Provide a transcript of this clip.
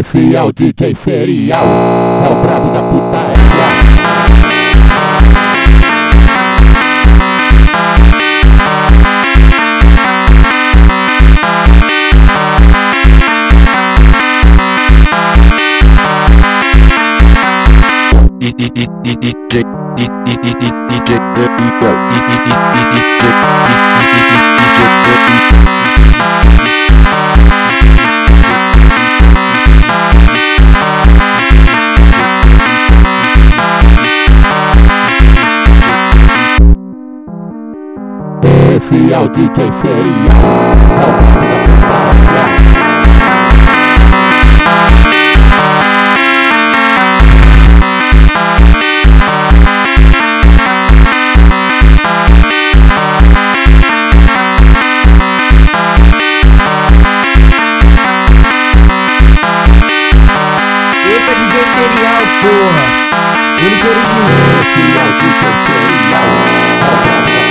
Esse é o DJ Serial, é o brabo da putaria. Esse é o DJ Serial, é o brabo da putaria. Eita, DJ Serial, porra! Único original. Esse é o DJ Serial, é o brabo da